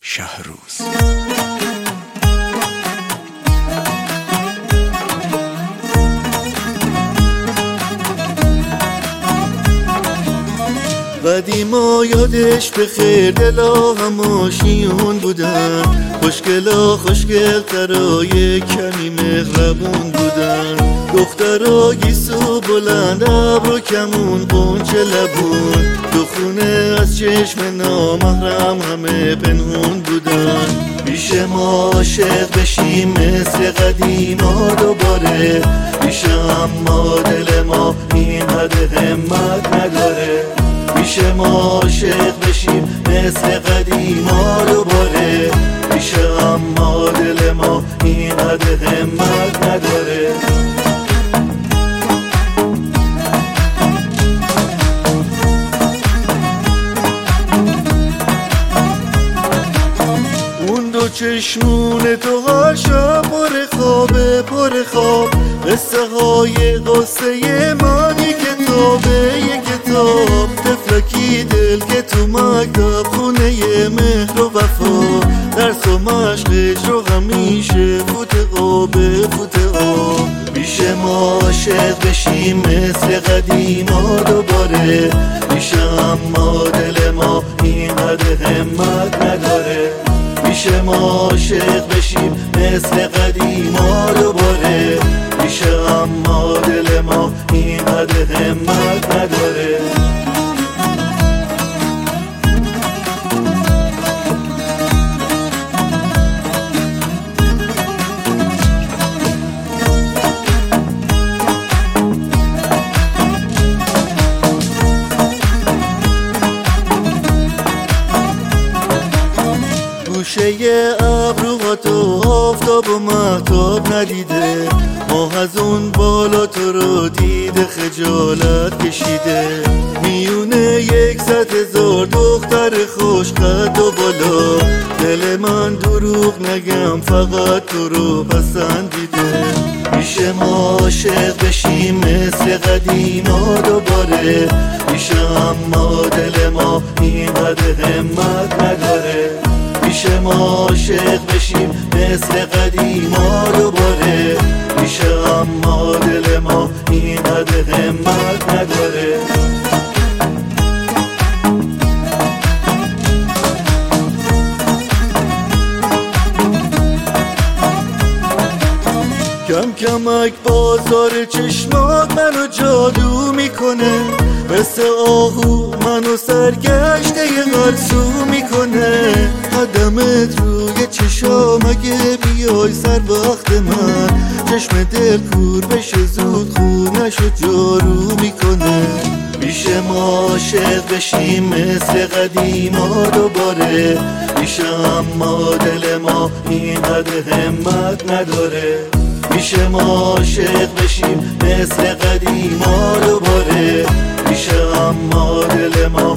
شهروز. قدیما یادش به خیر دلا هماشیون بودن، خوشگلا خوشگلترای کمی مهربون بودن، دخترا گیسو بلند ابرو کمون قنچه لبون، دو خونه از چشم نامحرم همه پنهون بودن. پیش ما عاشق بشیم مثل قدیما دوباره، پیش اما دل ما این حد همت نداره. پیش ما عاشق بشیم مثل قدیما دوباره، پیش اما دل ما این حد همت نداره. اون دو چشمون تو هر شب پر خوابه پر خواب، قصه های قصه من یک کتابه یک کتاب، تفلکی دل که تو مکتب خونه مهر و وفا، درس و مشقش رو همیشه فوت قابه فوت آب. پیش ما عاشق بشیم مثل قدیما دوباره، پیش اما دل ما این قد همت نداره. پیش ما عاشق بشیم مثل قدیما دوباره، پیش اما دل ما این قد همت نداره. گوشه ابروها تو آفتاب و مهتاب ندیده، ماه از اون بالا تو رو دیده خجالت کشیده. میونه 100,000 دختر خوشقد و بالا، دل من دروغ نگم فقط تو رو پسندیده. پیش ما عاشق بشیم مثل قدیما دوباره، پیش اما دل ما این قد همت نداره. پیش ما عاشق بشیم مثل قدیما دوباره، پیش اما دل ما این قد همت نداره. کم کمک بازار چشمات منو جادو میکنه، مثل آهو منو سرگشته غرسو میکنه. قدمت روی چشام اگه بیای سر وقت من، چشم دل کور بشه زود خونشو جارو میکنه. پیش ما عاشق بشیم مثل قدیما دوباره، پیش اما دل ما این قد همت نداره. پیش ما عاشق بشیم مثل قدیما دوباره، پیش اما دل ما